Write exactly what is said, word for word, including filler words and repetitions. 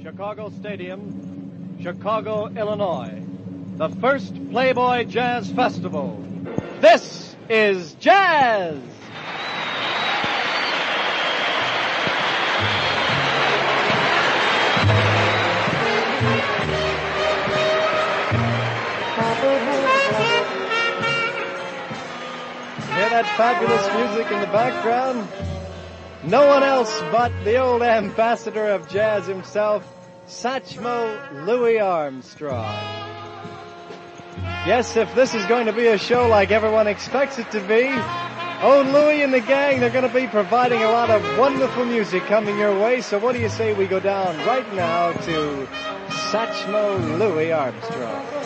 Chicago Stadium, Chicago, Illinois. The first Playboy Jazz Festival. This is jazz! Hear that fabulous music in the background? No one else but the old ambassador of jazz himself, Satchmo Louis Armstrong. Yes, if this is going to be a show like everyone expects it to be, old Louis and the gang, they're going to be providing a lot of wonderful music coming your way. So what do you say we go down right now to Satchmo Louis Armstrong?